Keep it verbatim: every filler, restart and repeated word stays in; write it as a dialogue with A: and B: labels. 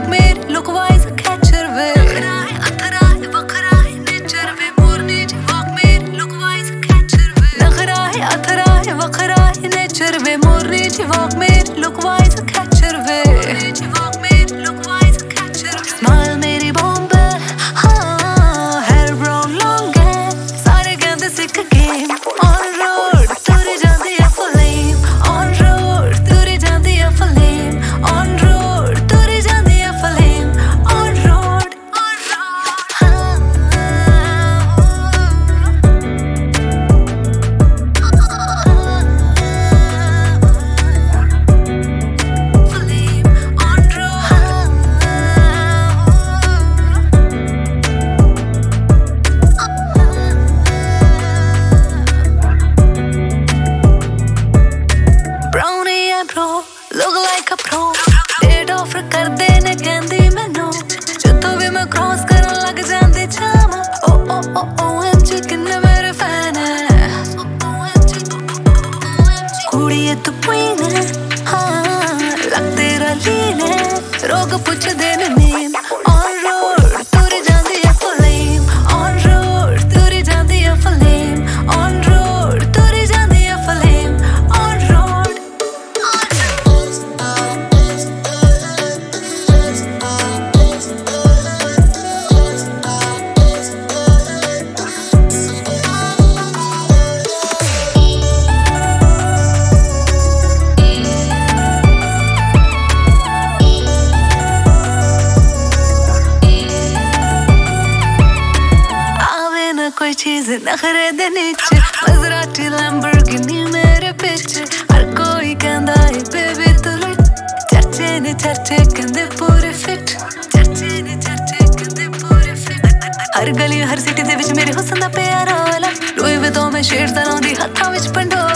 A: walk मेरी look wise catcher वे अखरा है अखरा है वखरा है nature वे मोरनी च walk मेरी look wise catcher वे अखरा है अखरा है वखरा है nature वे मोरनी च walk मेरी look wise catcher वे मोरनी च walk मेरी look wise catcher वे smile मेरी bomb हाँ hair brown long है सारे कहंदे सिख game on road तुरी जांदी है flame on road तुरी जांदी है flame on road तुरी जांदी है flame on road on road हाँ flame on road brownie and bro look like a pro date offer कर देने कहंदी मैनू जदों भी मैं cross करन लग जांदी जाम ओ ओ ओ ओ एम जी किन्ने मेरे fan है कुड़िए तू queen है हाँ लग तेरा lean है रोग पुछ देने name on road तुरी जांदी है flame on road तुरी जांदी है flame on road तुरी जांदी है flame on road आवे ना कोई चीज नखरे दे नीचे मजराटी लैम्बोर्गिनी मेरे पीछे हर कोई कहंदा है बेबी तू lit चर्चे ने चर्चे कहंदे पूरे फिट चर्चे ने चर्चे कहंदे पूरे फिट हर गली हर सिटी दे विच मेरे हुस्न दा प्यारा वाला लुई विटॉन में शेड्स दा लाउंदी हत्थां विच पंडोला